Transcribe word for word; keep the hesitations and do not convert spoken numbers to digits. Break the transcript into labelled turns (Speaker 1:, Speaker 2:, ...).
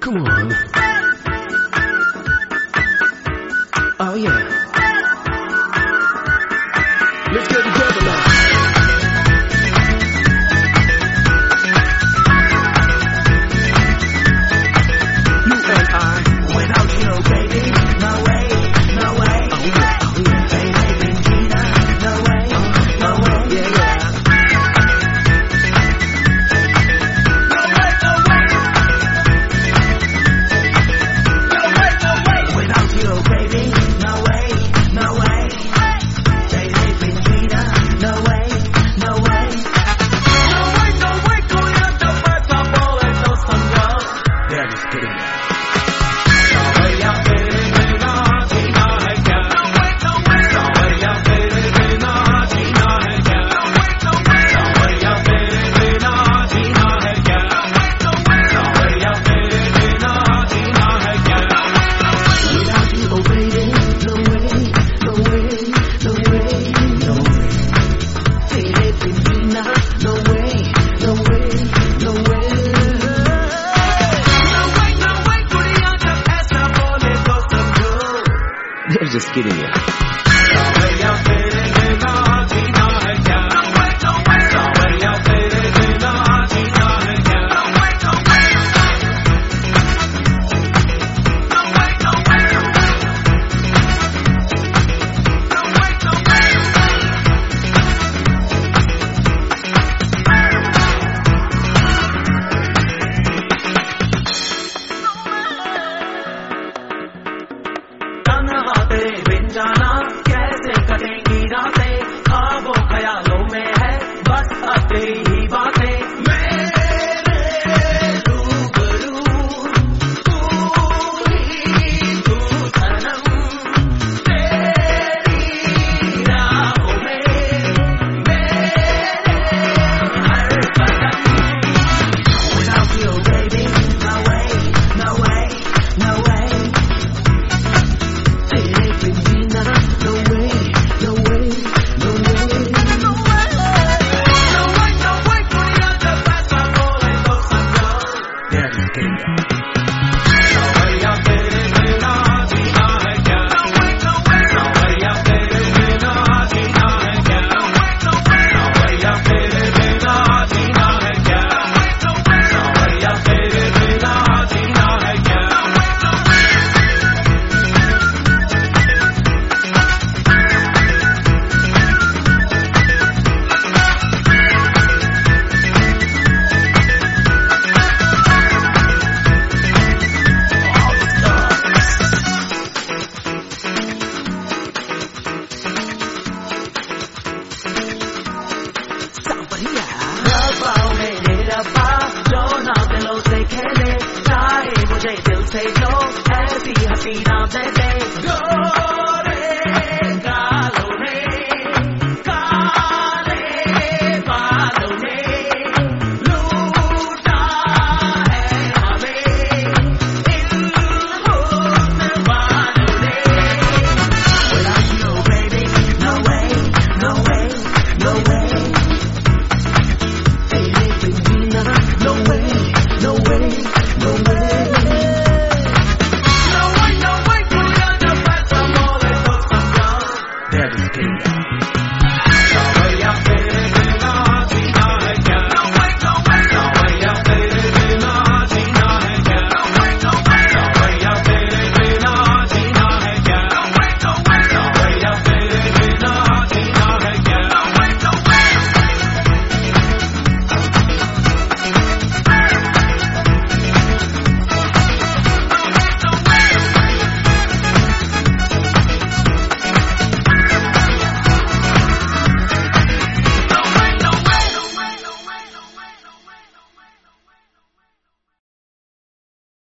Speaker 1: Come on. Oh yeah. Let's get together now. You and I without you, baby. No way, no way. Oh yeah, oh yeah. Baby, Regina, no way, uh, no way. Yeah, yeah. They're just kidding you.
Speaker 2: जाना कैसे कटेंगी रातें ख्वाबों ख्यालों में है बस अब तेरी बातें मेरे रूबरू तू ही तू सनम तेरी राहों में मेरे हर कदम without you baby no way no way no way No way, no way, no way, no way, no way, no way, put it the best I'm falling, go some go.
Speaker 1: They're just kidding you.
Speaker 2: No way, I'm feeling बिना जीना है क्या? No way, no way, no way, I'm feeling बिना जीना है क्या? No way, no way, no way, I'm feeling बिना जीना है क्या? No way, no way, no way, I'm feeling बिना जीना है क्या? रब्बा मेरे रब्बा जो ना दिलों से खेले चाहे मुझे दिल से जो ऐसी हसीना दे दे गोरे गालों में काले बालों में लूटा है हमें इन हुस्न वालों ने Without you baby no way no way no way No way, no way, no way. No way, no way, put it on the best I'm all in, go some go.
Speaker 1: They're just kidding you.